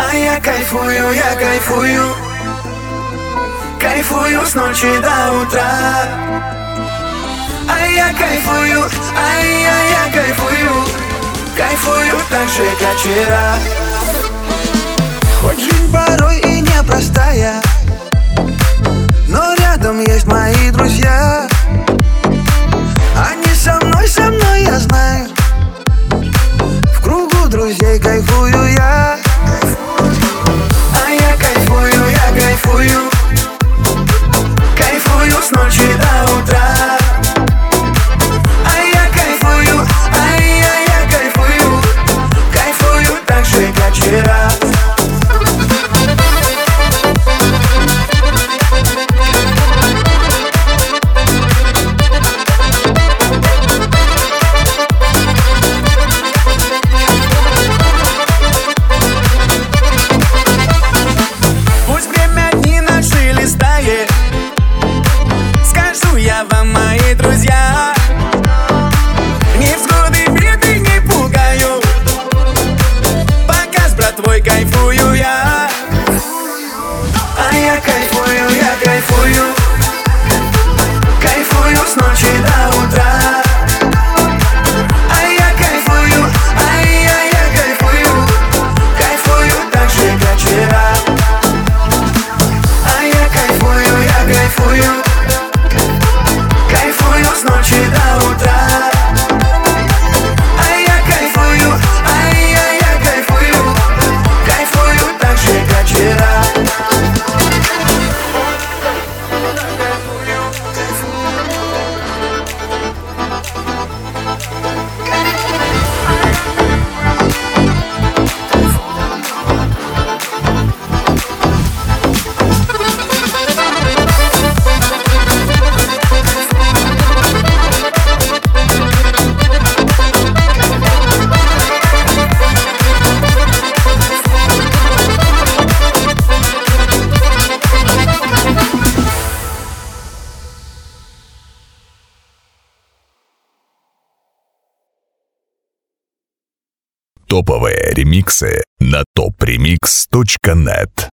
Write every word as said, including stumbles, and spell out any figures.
А я кайфую, я кайфую, кайфую с ночи до утра. А я кайфую, а я, я кайфую, кайфую так же, как вчера. Хоть жизнь порой и непростая, но рядом есть мои друзья. Они со мной, со мной, я знаю. В кругу друзей кайфую я. А я кайфую, я кайфую, кайфую с ночи до утра. А я кайфую, а я, я кайфую, кайфую так же, как вчера. Скажу я вам, мои друзья, невзгоды, беды не пугаю, пока с братвой кайфую я. А я кайфую, я кайфую, кайфую с ночи до утра. А я кайфую, а я, я кайфую, кайфую так же, как вчера. А я кайфую, я кайфую, кайфую с ночи до утра. А я кайфую, а я, я кайфую, кайфую так же, как вчера. Топовые ремиксы на топ ремикс точка нет.